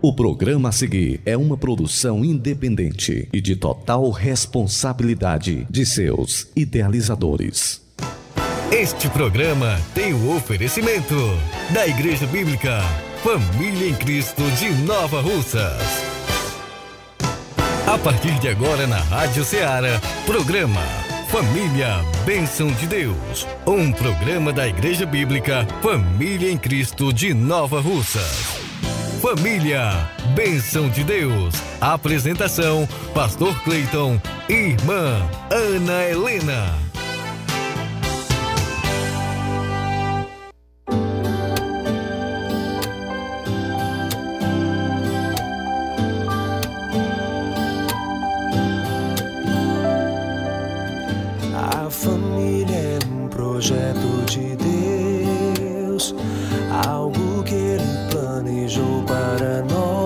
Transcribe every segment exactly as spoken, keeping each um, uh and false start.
O programa a seguir é uma produção independente e de total responsabilidade de seus idealizadores. Este programa tem o oferecimento da Igreja Bíblica Família em Cristo de Nova Russas. A partir de agora na Rádio Ceará, programa Família Bênção de Deus. Um programa da Igreja Bíblica Família em Cristo de Nova Russas. Família Bênção de Deus. Apresentação: Pastor Cleiton e Irmã Ana Helena. A família é um projeto de Deus, algo que Ele planejou para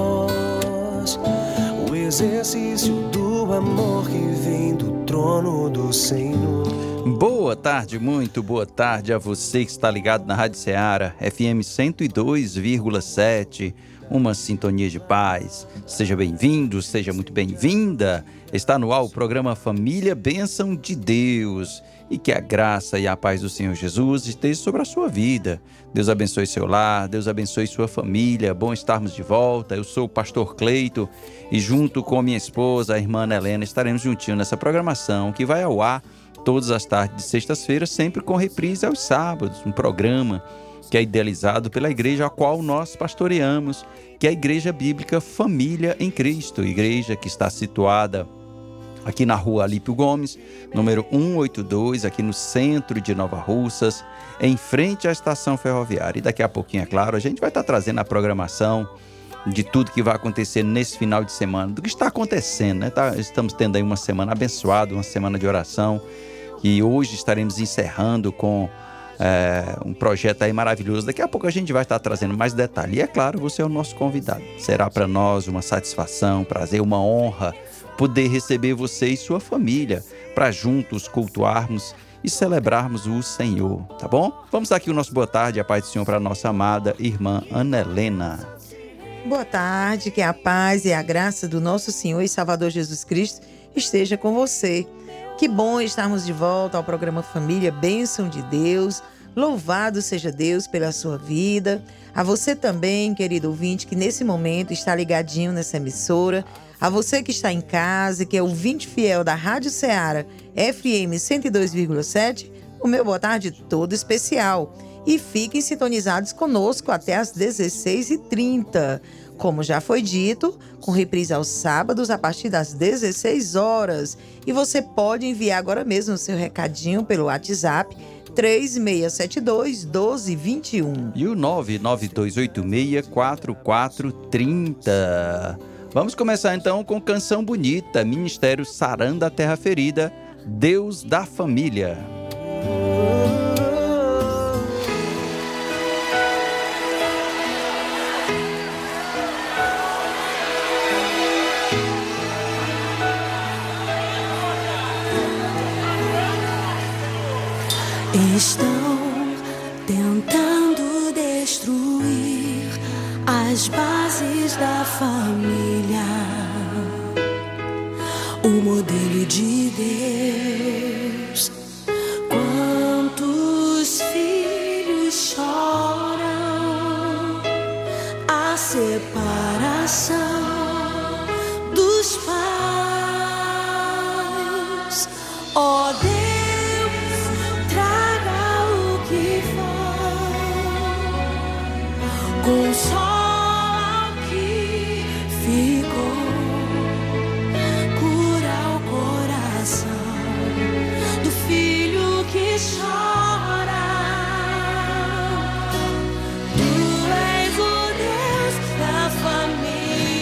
nós, o exercício do amor que vem do trono do Senhor. Boa tarde, muito boa tarde a você que está ligado na Rádio Ceará, F M cento e dois vírgula sete, uma sintonia de paz. Seja bem-vindo, seja muito bem-vinda. Está no ar o programa Família Bênção de Deus. E que a graça e a paz do Senhor Jesus esteja sobre a sua vida. Deus abençoe seu lar, Deus abençoe sua família. Bom estarmos de volta. Eu sou o Pastor Cleito e junto com minha esposa, a irmã Ana Helena, estaremos juntinhos nessa programação que vai ao ar todas as tardes de sextas-feiras, sempre com reprise aos sábados. Um programa que é idealizado pela igreja a qual nós pastoreamos, que é a Igreja Bíblica Família em Cristo. Igreja que está situada aqui na rua Alípio Gomes, número cento e oitenta e dois, aqui no centro de Nova Russas, em frente à estação ferroviária. E daqui a pouquinho, é claro, a gente vai estar trazendo a programação de tudo que vai acontecer nesse final de semana, do que está acontecendo, né? Tá, estamos tendo aí uma semana abençoada, uma semana de oração, e hoje estaremos encerrando com é, um projeto aí maravilhoso. Daqui a pouco a gente vai estar trazendo mais detalhes. E é claro, você é o nosso convidado. Será para nós uma satisfação, prazer, uma honra poder receber você e sua família para juntos cultuarmos e celebrarmos o Senhor, tá bom? Vamos dar aqui o nosso boa tarde, a paz do Senhor para a nossa amada irmã Ana Helena. Boa tarde, que a paz e a graça do nosso Senhor e Salvador Jesus Cristo esteja com você. Que bom estarmos de volta ao programa Família Bênção de Deus. Louvado seja Deus pela sua vida. A você também, querido ouvinte, que nesse momento está ligadinho nessa emissora. A você que está em casa, que é ouvinte fiel da Rádio Ceará, F M cento e dois vírgula sete, o meu boa tarde todo especial. E fiquem sintonizados conosco até às dezesseis e trinta. Como já foi dito, com reprise aos sábados a partir das dezesseis horas. E você pode enviar agora mesmo o seu recadinho pelo WhatsApp três seis sete dois, um dois dois um. E o nove nove dois oito seis, quatro quatro três zero. Vamos começar então com Canção Bonita, Ministério Saranda Terra Ferida, Deus da Família. Estão tentando destruir as bases da família, o modelo de Deus. Quantos filhos choram a separação dos pais? Ó Deus, consola o que ficou, cura o coração do filho que chora. Tu és o Deus da família.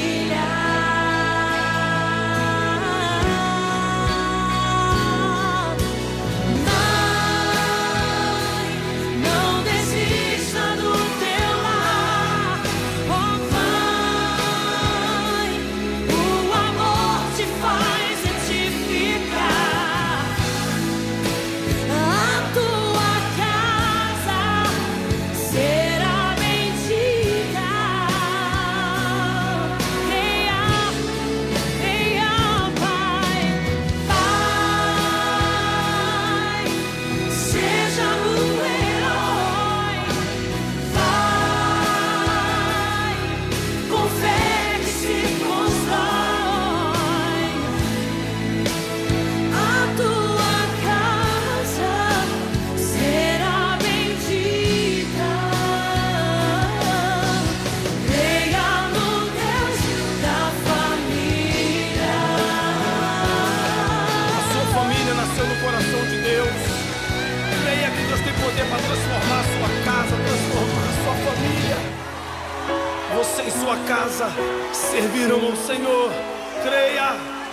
serviram ao Senhor. Creia.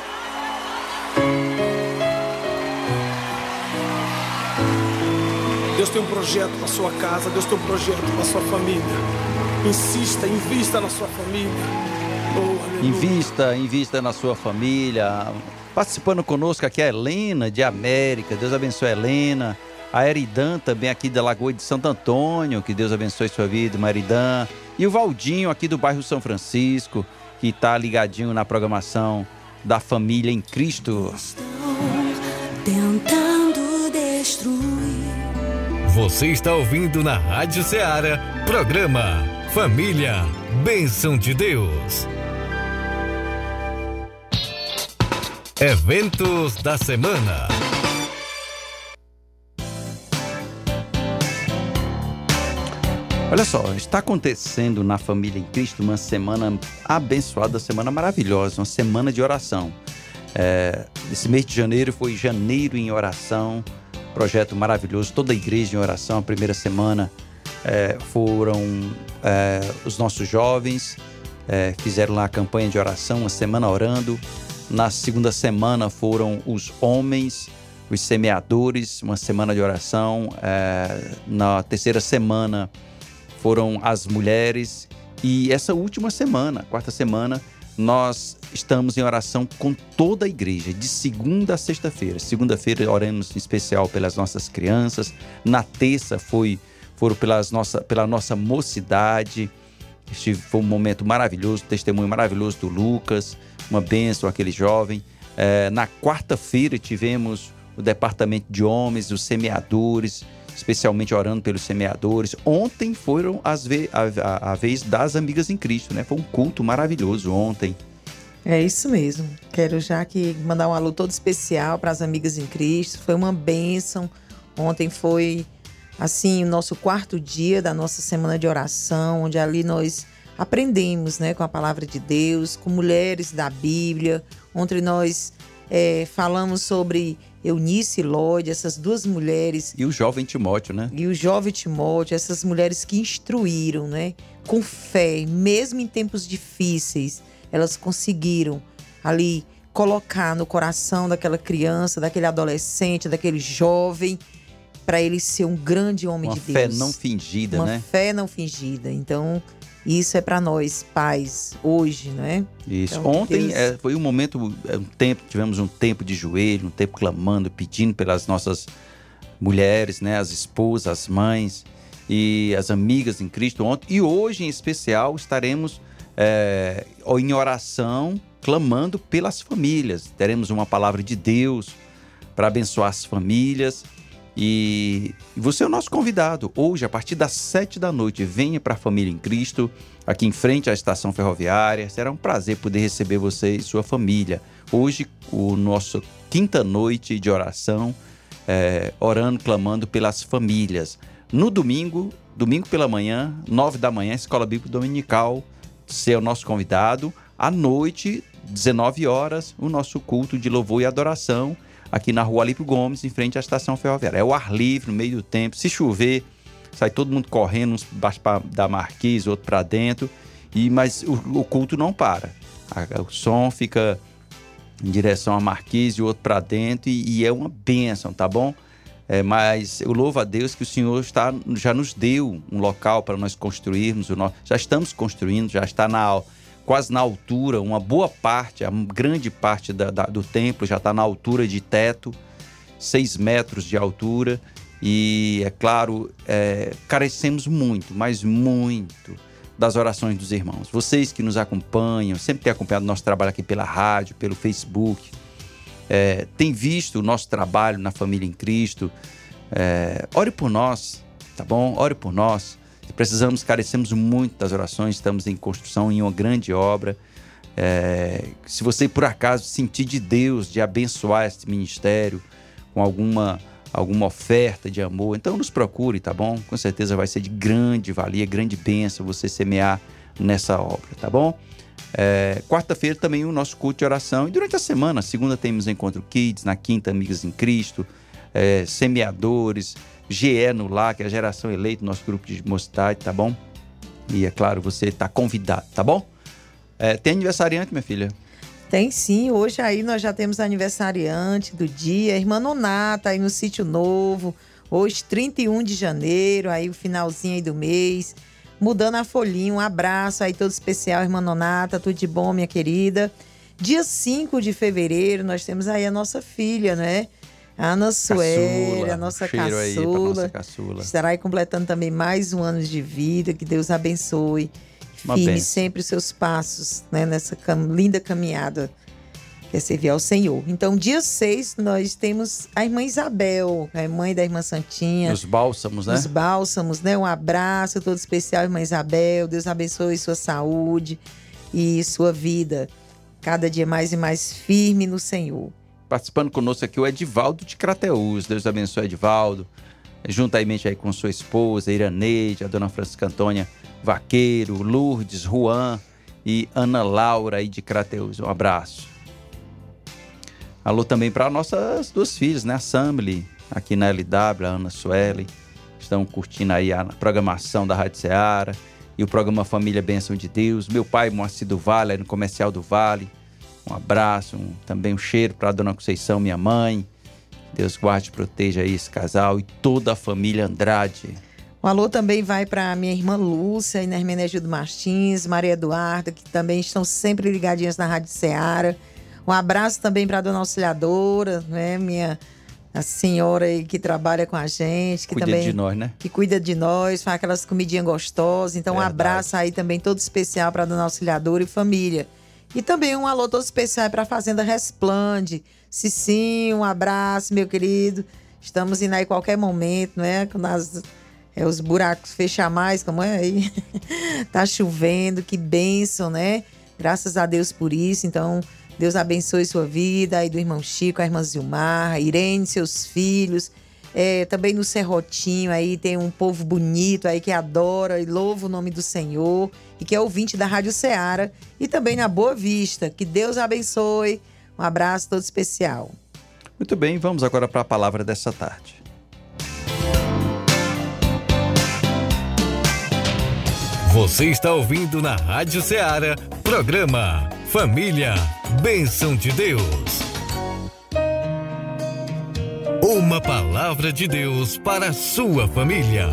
Deus tem um projeto para sua casa, Deus tem um projeto para sua família. Insista, invista na sua família. Oh, invista, invista na sua família. Participando conosco aqui a Helena de América. Deus abençoe a Helena. A Eridan também aqui da Lagoa de Santo Antônio. Que Deus abençoe sua vida, Maridan. E o Valdinho aqui do bairro São Francisco, que está ligadinho na programação da Família em Cristo. Estão tentando destruir. Você está ouvindo na Rádio Ceará, programa Família, Bênção de Deus. Eventos da semana. Olha só, está acontecendo na Família em Cristo uma semana abençoada, uma semana maravilhosa, uma semana de oração. É, esse mês de janeiro foi Janeiro em Oração, projeto maravilhoso, toda a igreja em oração. A primeira semana é, foram é, os nossos jovens, é, fizeram lá a campanha de oração, uma semana orando. Na segunda semana foram os homens, os semeadores, uma semana de oração. É, na terceira semana foram as mulheres. E essa última semana, quarta semana, nós estamos em oração com toda a igreja, de segunda a sexta-feira. Segunda-feira oramos em especial pelas nossas crianças. Na terça foi, foram pelas nossa, pela nossa mocidade. Este foi um momento maravilhoso, um testemunho maravilhoso do Lucas, uma bênção aquele jovem. É, na quarta-feira tivemos o departamento de homens, os semeadores, especialmente orando pelos semeadores. Ontem foram as ve- a, a, a vez das Amigas em Cristo, né? Foi um culto maravilhoso ontem. É isso mesmo. Quero já aqui mandar um alô todo especial para as Amigas em Cristo. Foi uma bênção. Ontem foi, assim, o nosso quarto dia da nossa semana de oração, onde ali nós aprendemos, né, com a palavra de Deus, com mulheres da Bíblia. Ontem nós é, falamos sobre Eunice e Lóide, essas duas mulheres. E o jovem Timóteo, né? E o jovem Timóteo, essas mulheres que instruíram, né? Com fé, mesmo em tempos difíceis, elas conseguiram ali colocar no coração daquela criança, daquele adolescente, daquele jovem, para ele ser um grande homem Uma de Deus. fé não fingida, Uma né? Uma fé não fingida. Então, isso é para nós, pais, hoje, né? Isso. Então, Ontem Deus... é, foi um momento, um tempo, tivemos um tempo de joelho, um tempo clamando, pedindo pelas nossas mulheres, né? As esposas, as mães e as amigas em Cristo ontem. E hoje, em especial, estaremos é, em oração, clamando pelas famílias. Teremos uma palavra de Deus para abençoar as famílias. E você é o nosso convidado. Hoje, a partir das sete da noite, venha para a Família em Cristo, aqui em frente à estação ferroviária. Será um prazer poder receber você e sua família. Hoje, o nosso quinta noite de oração, é, orando, clamando pelas famílias. No domingo, domingo pela manhã, nove da manhã, Escola Bíblica Dominical, você é o nosso convidado. À noite, dezenove horas, o nosso culto de louvor e adoração, aqui na Rua Alípio Gomes, em frente à estação ferroviária. É o ar livre, no meio do tempo. Se chover, sai todo mundo correndo, uns baixo da marquise, outro para dentro. E, mas o, o culto não para. A, o som fica em direção à marquise, o outro para dentro. E, e é uma bênção, tá bom? É, mas eu louvo a Deus que o Senhor está, já nos deu um local para nós construirmos. O nosso, já estamos construindo, já está na... quase na altura, uma boa parte, a grande parte da, da, do templo já está na altura de teto, seis metros de altura. E, é claro, é, carecemos muito, mas muito, das orações dos irmãos. Vocês que nos acompanham, sempre têm acompanhado o nosso trabalho aqui pela rádio, pelo Facebook, é, têm visto o nosso trabalho na Família em Cristo. É, ore por nós, tá bom? Ore por nós. Precisamos, carecemos muito das orações, estamos em construção em uma grande obra. É, se você, por acaso, sentir de Deus de abençoar este ministério com alguma, alguma oferta de amor, então nos procure, tá bom? Com certeza vai ser de grande valia, grande bênção você semear nessa obra, tá bom? É, quarta-feira também o nosso culto de oração. E durante a semana, segunda temos Encontro Kids, na quinta Amigas em Cristo, é, semeadores, G E no Lar, que é a geração eleita, nosso grupo de mocidade, tá bom? E é claro, você está convidado, tá bom? É, tem aniversariante, minha filha? Tem sim, hoje aí nós já temos aniversariante do dia, a irmã Nonata aí no Sítio Novo, hoje trinta e um de janeiro, aí o finalzinho aí do mês, mudando a folhinha, um abraço aí todo especial, irmã Nonata, tudo de bom, minha querida. Dia cinco de fevereiro nós temos aí a nossa filha, né? A Ana Sueli, a nossa cheiro aí pra caçula, nossa caçula. estará aí completando também mais um ano de vida, que Deus abençoe. Uma Firme bênção. sempre os seus passos, né, nessa cam- linda caminhada que é servir ao Senhor. Então, dia seis, nós temos a irmã Isabel, a mãe da irmã Santinha. Os bálsamos, né? Os bálsamos, né? Um abraço todo especial, irmã Isabel. Deus abençoe sua saúde e sua vida. Cada dia mais e mais firme no Senhor. Participando conosco aqui o Edivaldo de Crateús. Deus abençoe, Edivaldo. Juntamente aí com sua esposa, Iraneide, a dona Francisca Antônia Vaqueiro, Lourdes, Juan e Ana Laura aí de Crateús. Um abraço. Alô também para nossas duas filhas, né? A Samly, aqui na L W, a Ana Sueli. Estão curtindo aí a programação da Rádio Ceará e o programa Família Bênção de Deus. Meu pai, Moacir do Vale, aí no Comercial do Vale. Um abraço, um, também um cheiro para a dona Conceição, minha mãe. Deus guarde e proteja aí esse casal e toda a família Andrade. Um alô também vai para a minha irmã Lúcia e na Hermenegildo Martins, Maria Eduarda, que também estão sempre ligadinhas na Rádio Ceará. Um abraço também para a dona Auxiliadora, né? Minha a senhora aí que trabalha com a gente. Que Cuida também, de nós, né? Que cuida de nós, faz aquelas comidinhas gostosas. Então, Verdade. um abraço aí também todo especial para a dona Auxiliadora e família. E também um alô todo especial para a Fazenda Resplande. Cicinho, um abraço, meu querido. Estamos indo aí qualquer momento, né? Quando as, é, os buracos fecham mais, como é aí? Tá chovendo, que bênção, né? Graças a Deus por isso. Então, Deus abençoe sua vida, aí do irmão Chico, a irmã Zilmar, a Irene, seus filhos. É, também no Serrotinho aí tem um povo bonito aí que adora e louva o nome do Senhor e que é ouvinte da Rádio Ceará. E também na Boa Vista. Que Deus abençoe. Um abraço todo especial. Muito bem, vamos agora para a palavra dessa tarde. Você está ouvindo na Rádio Ceará, programa Família Bênção de Deus. Uma palavra de Deus para a sua família.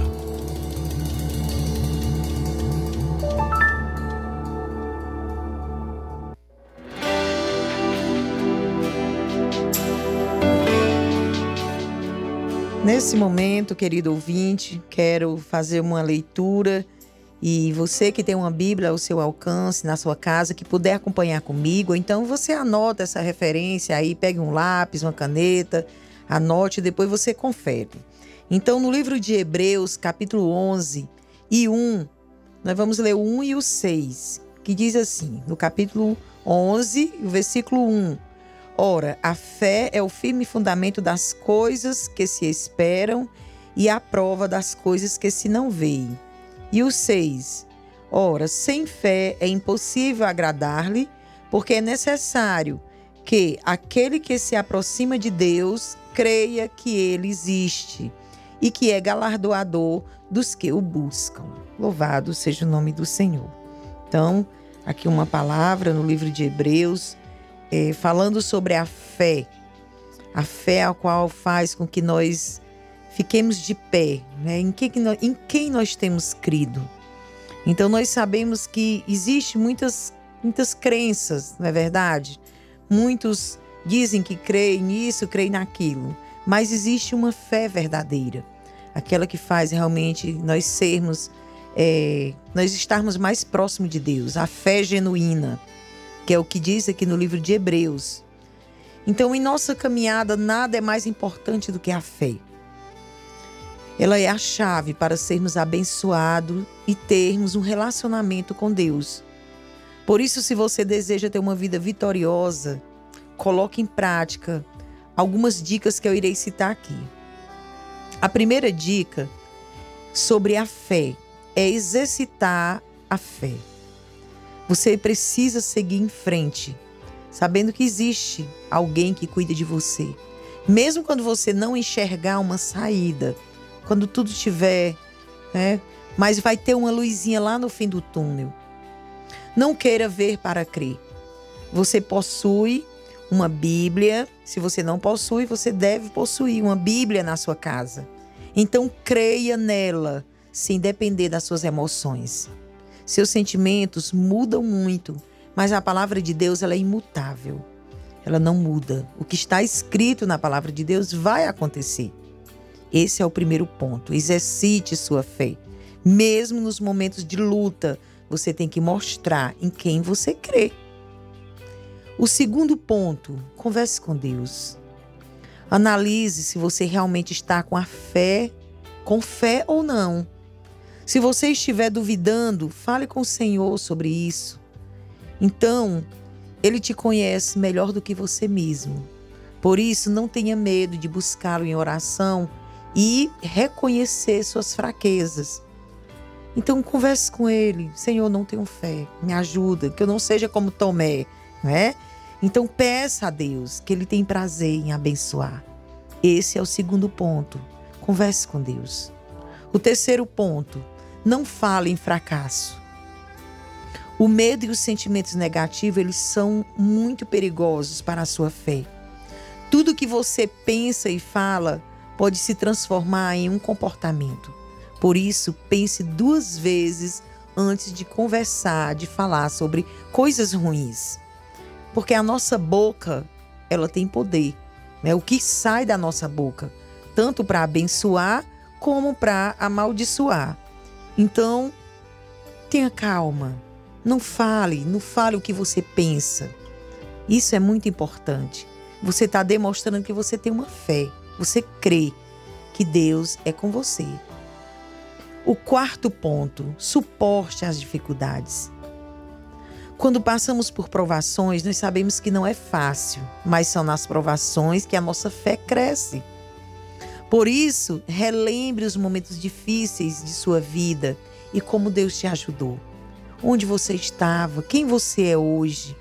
Nesse momento, querido ouvinte, quero fazer uma leitura e você que tem uma Bíblia ao seu alcance, na sua casa, que puder acompanhar comigo, então você anota essa referência aí, pegue um lápis, uma caneta, anote e depois você confere. Então, no livro de Hebreus, capítulo onze e um, nós vamos ler o um e o seis, que diz assim, no capítulo onze, o versículo um. Ora, a fé é o firme fundamento das coisas que se esperam e a prova das coisas que se não veem. E o seis. Ora, sem fé é impossível agradar-lhe, porque é necessário que aquele que se aproxima de Deus creia que ele existe e que é galardoador dos que o buscam. Louvado seja o nome do Senhor. Então, aqui uma palavra no livro de Hebreus, É, falando sobre a fé, a fé a qual faz com que nós fiquemos de pé, né? em, que que nós, em quem nós temos crido. Então nós sabemos que existe muitas, muitas crenças, não é verdade? Muitos dizem que creem nisso, creem naquilo, mas existe uma fé verdadeira, aquela que faz realmente nós sermos, é, nós estarmos mais próximos de Deus, a fé genuína, que é o que diz aqui no livro de Hebreus. Então, em nossa caminhada, nada é mais importante do que a fé. Ela é a chave para sermos abençoados e termos um relacionamento com Deus. Por isso, se você deseja ter uma vida vitoriosa, coloque em prática algumas dicas que eu irei citar aqui. A primeira dica sobre a fé é exercitar a fé. Você precisa seguir em frente, sabendo que existe alguém que cuida de você. Mesmo quando você não enxergar uma saída, quando tudo estiver, né? Mas vai ter uma luzinha lá no fim do túnel. Não queira ver para crer. Você possui uma Bíblia. Se você não possui, você deve possuir uma Bíblia na sua casa. Então creia nela, sem depender das suas emoções. Seus sentimentos mudam muito, mas a palavra de Deus ela é imutável. Ela não muda. O que está escrito na palavra de Deus vai acontecer. Esse é o primeiro ponto. Exercite sua fé. Mesmo nos momentos de luta, você tem que mostrar em quem você crê. O segundo ponto, converse com Deus. Analise se você realmente está com a fé, com fé ou não. Se você estiver duvidando, fale com o Senhor sobre isso. Então, Ele te conhece melhor do que você mesmo. Por isso, não tenha medo de buscá-lo em oração e reconhecer suas fraquezas. Então, converse com Ele. Senhor, não tenho fé, me ajuda, que eu não seja como Tomé, não é? Então, peça a Deus, que Ele tem prazer em abençoar. Esse é o segundo ponto. Converse com Deus. O terceiro ponto, não fale em fracasso. O medo e os sentimentos negativos, eles são muito perigosos para a sua fé. Tudo que você pensa e fala pode se transformar em um comportamento. Por isso, pense duas vezes antes de conversar, de falar sobre coisas ruins. Porque a nossa boca, ela tem poder, né? O que sai da nossa boca, tanto para abençoar como para amaldiçoar. Então, tenha calma. Não fale, não fale o que você pensa. Isso é muito importante. Você está demonstrando que você tem uma fé. Você crê que Deus é com você. O quarto ponto, suporte as dificuldades. Quando passamos por provações, nós sabemos que não é fácil, mas são nas provações que a nossa fé cresce. Por isso, relembre os momentos difíceis de sua vida e como Deus te ajudou. Onde você estava, quem você é hoje.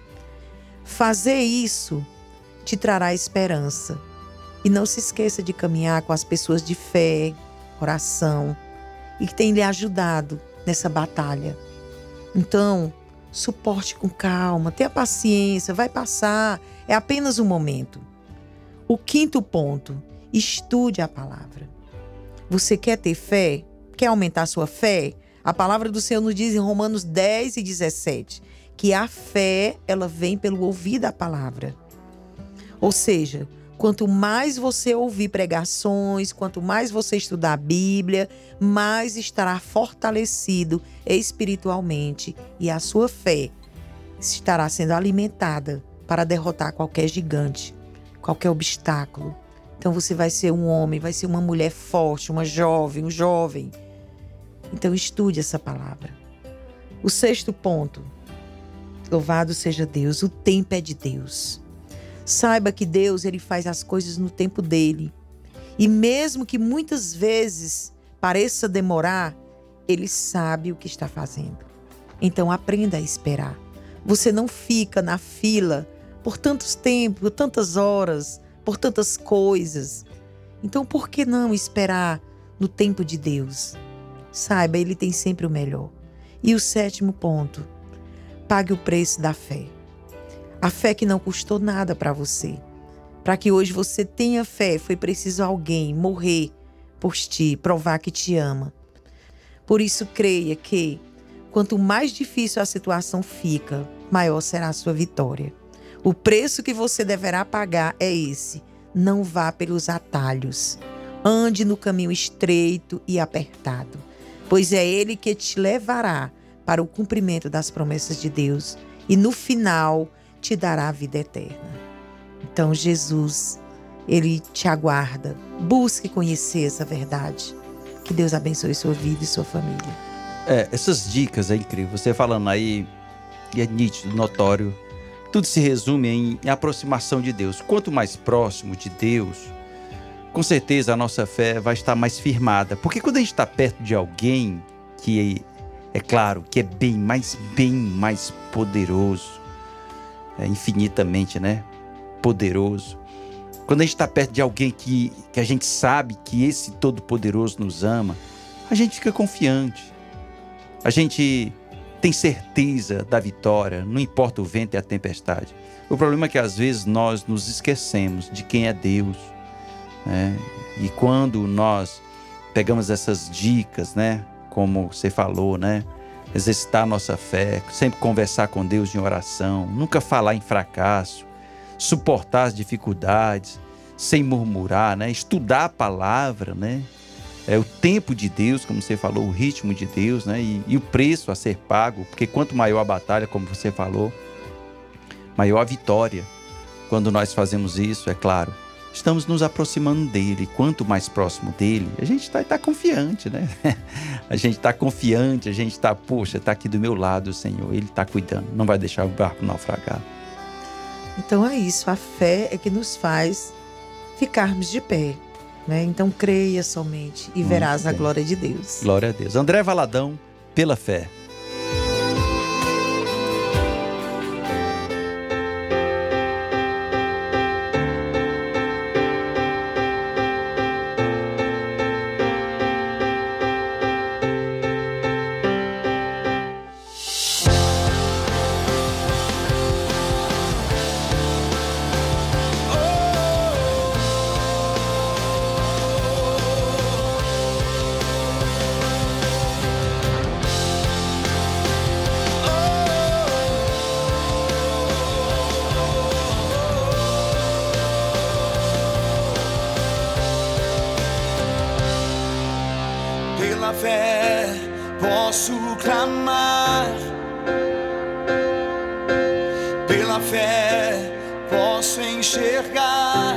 Fazer isso te trará esperança. E não se esqueça de caminhar com as pessoas de fé, oração, e que têm lhe ajudado nessa batalha. Então, suporte com calma, tenha paciência, vai passar, é apenas um momento. O quinto ponto, estude a palavra. Você quer ter fé? Quer aumentar sua fé? A palavra do Senhor nos diz em Romanos dez e dezessete, que a fé, ela vem pelo ouvir da palavra. Ou seja, quanto mais você ouvir pregações, quanto mais você estudar a Bíblia, mais estará fortalecido espiritualmente e a sua fé estará sendo alimentada para derrotar qualquer gigante, qualquer obstáculo. Então você vai ser um homem, vai ser uma mulher forte, uma jovem, um jovem. Então estude essa palavra. O sexto ponto, louvado seja Deus, o tempo é de Deus. Saiba que Deus, ele faz as coisas no tempo dele. E mesmo que muitas vezes pareça demorar, ele sabe o que está fazendo. Então aprenda a esperar. Você não fica na fila por tantos tempos, por tantas horas, por tantas coisas. Então por que não esperar no tempo de Deus? Saiba, ele tem sempre o melhor. E o sétimo ponto, pague o preço da fé. A fé que não custou nada para você. Para que hoje você tenha fé, foi preciso alguém morrer por ti, provar que te ama. Por isso, creia que, quanto mais difícil a situação fica, maior será a sua vitória. O preço que você deverá pagar é esse. Não vá pelos atalhos. Ande no caminho estreito e apertado, pois é ele que te levará para o cumprimento das promessas de Deus e no final te dará a vida eterna. Então Jesus, ele te aguarda. Busque conhecer essa verdade. Que Deus abençoe sua vida e sua família. É, essas dicas é incrível. Você falando aí, é nítido, notório. Tudo se resume em, em aproximação de Deus. Quanto mais próximo de Deus, com certeza a nossa fé vai estar mais firmada. Porque quando a gente está perto de alguém que, é, é claro, que é bem mais, bem mais poderoso, é infinitamente, né? Poderoso. Quando a gente está perto de alguém que, que a gente sabe que esse Todo-Poderoso nos ama, a gente fica confiante. A gente tem certeza da vitória, não importa o vento e a tempestade. O problema é que às vezes nós nos esquecemos de quem é Deus, né? E quando nós pegamos essas dicas, né? Como você falou, né? Exercitar a nossa fé, sempre conversar com Deus em oração, nunca falar em fracasso, suportar as dificuldades, sem murmurar, né? Estudar a palavra, né? É o tempo de Deus, como você falou, o ritmo de Deus, né? E, e o preço a ser pago, porque quanto maior a batalha, como você falou, maior a vitória. Quando nós fazemos isso, é claro, estamos nos aproximando dele. Quanto mais próximo dele, a gente está tá confiante, né? A gente está confiante, a gente está, poxa, está aqui do meu lado o Senhor, ele está cuidando, não vai deixar o barco naufragar. Então é isso, a fé é que nos faz ficarmos de pé, né? Então creia somente e verás a glória de Deus. Glória a Deus. André Valadão, pela fé. Pela fé posso clamar, pela fé posso enxergar,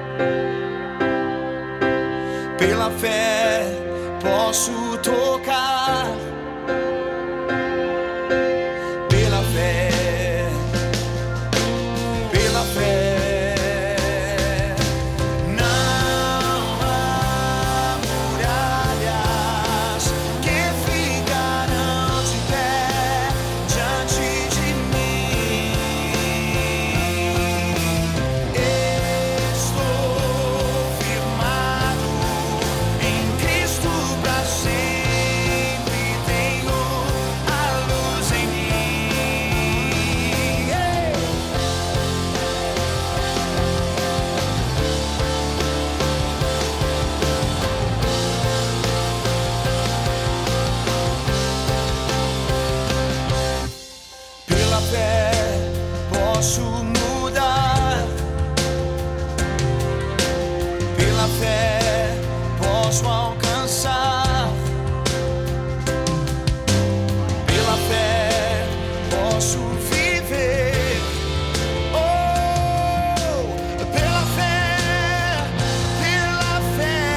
pela fé posso tocar, pela fé, pela fé. Posso mudar, pela fé posso alcançar, pela fé posso viver, oh, pela fé, pela fé,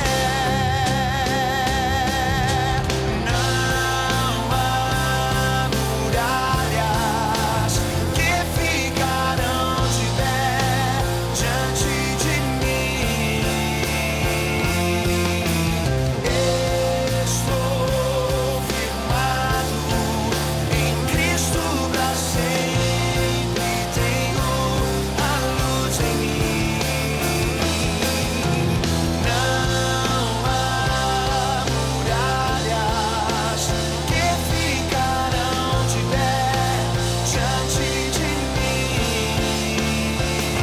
não há muralhas que ficarão de pé diante de mim. Estou firmado em Cristo pra sempre, tenho a luz em mim. Não há muralhas que ficarão de pé diante de mim.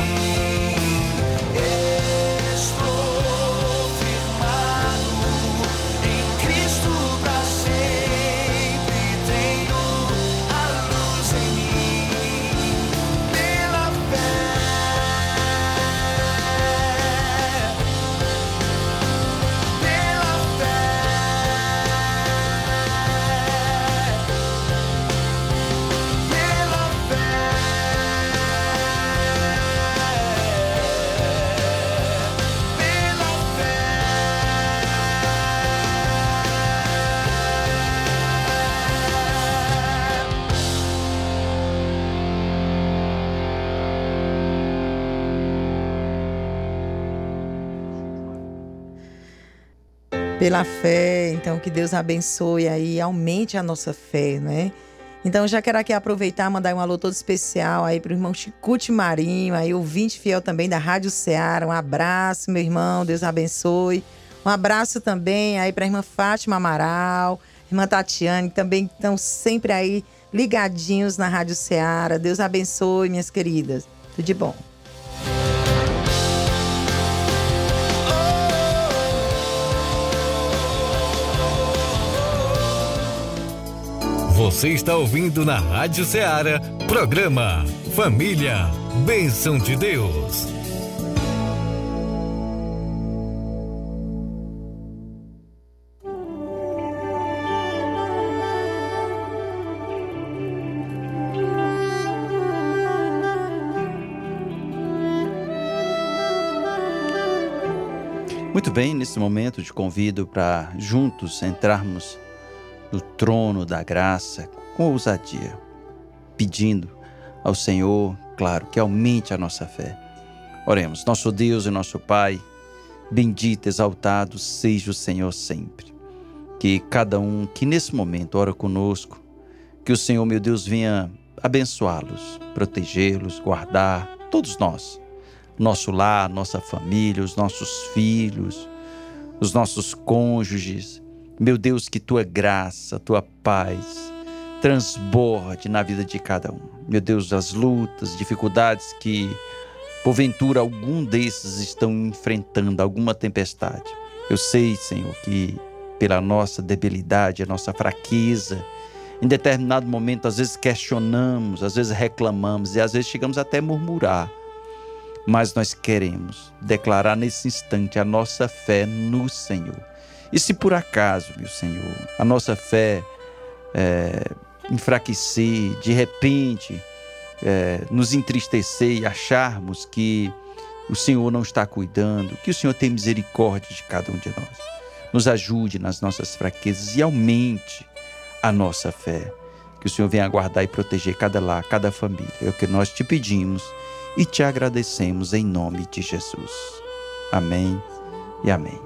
Estou firmado em Cristo pra sempre, tenho a luz em mim. Pela fé, pela fé, pela Pela fé, então que Deus abençoe aí, aumente a nossa fé, né? Então já quero aqui aproveitar, mandar um alô todo especial aí pro irmão Chicute Marinho, aí ouvinte fiel também da Rádio Ceará. Um abraço, meu irmão, Deus abençoe. Um abraço também aí pra irmã Fátima Amaral, irmã Tatiane, que também estão sempre aí ligadinhos na Rádio Ceará. Deus abençoe, minhas queridas. Tudo de bom. Você está ouvindo na Rádio Ceará, programa Família, Bênção de Deus. Muito bem, nesse momento te convido para juntos entrarmos no trono da graça com ousadia, pedindo ao Senhor, claro, que aumente a nossa fé. Oremos. Nosso Deus e nosso Pai, bendito, exaltado seja o Senhor sempre. Que cada um que nesse momento ora conosco, que o Senhor, meu Deus, venha abençoá-los, protegê-los, guardar todos nós, nosso lar, nossa família, os nossos filhos, os nossos cônjuges. Meu Deus, que tua graça, tua paz transborde na vida de cada um. Meu Deus, as lutas, dificuldades que porventura algum desses estão enfrentando, alguma tempestade. Eu sei, Senhor, que pela nossa debilidade, a nossa fraqueza, em determinado momento, às vezes questionamos, às vezes reclamamos e às vezes chegamos até a murmurar. Mas nós queremos declarar nesse instante a nossa fé no Senhor. E se por acaso, meu Senhor, a nossa fé é, enfraquecer, de repente é, nos entristecer e acharmos que o Senhor não está cuidando, que o Senhor tem misericórdia de cada um de nós. Nos ajude nas nossas fraquezas e aumente a nossa fé. Que o Senhor venha guardar e proteger cada lar, cada família. É o que nós te pedimos e te agradecemos em nome de Jesus. Amém e amém.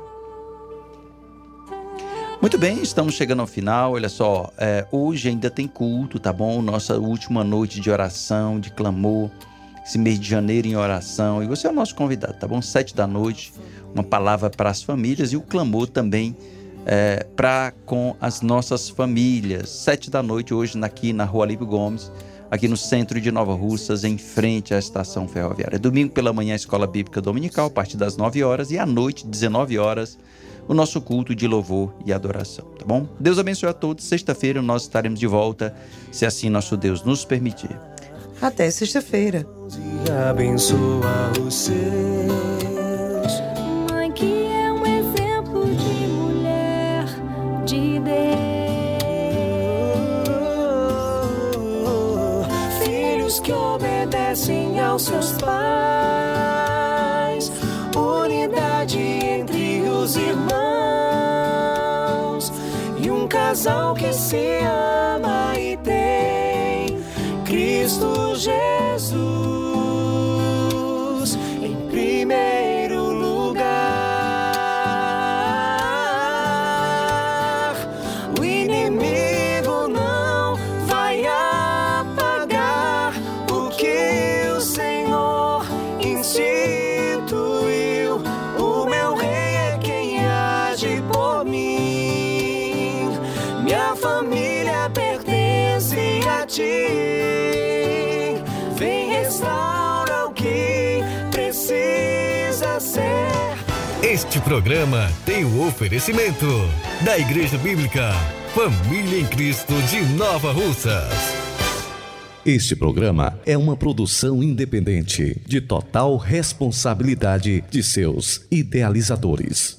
Muito bem, estamos chegando ao final. Olha só, é, hoje ainda tem culto, tá bom? Nossa última noite de oração, de clamor, esse mês de janeiro em oração. E você é o nosso convidado, tá bom? Sete da noite, uma palavra para as famílias e o clamor também é, para com as nossas famílias. Sete da noite hoje aqui na Rua Alípio Gomes, aqui no centro de Nova Russas, em frente à estação ferroviária. Domingo pela manhã, Escola Bíblica Dominical, a partir das nove horas, e à noite, dezenove horas, o nosso culto de louvor e adoração, tá bom? Deus abençoe a todos. Sexta-feira nós estaremos de volta, se assim nosso Deus nos permitir. Até sexta-feira. E abençoa os seus. Mãe que é um exemplo de mulher de Deus. Filhos que obedecem aos seus pais. Unidade entre os irmãos. E um casal que se ama e tem Cristo Jesus em primeiro lugar. O inimigo não vai apagar o que o Senhor instituiu. O meu rei é quem age por mim. Minha família pertence a ti. Vem, restaura o que precisa ser. Este programa tem o oferecimento da Igreja Bíblica Família em Cristo de Nova Russas. Este programa é uma produção independente, de total responsabilidade de seus idealizadores.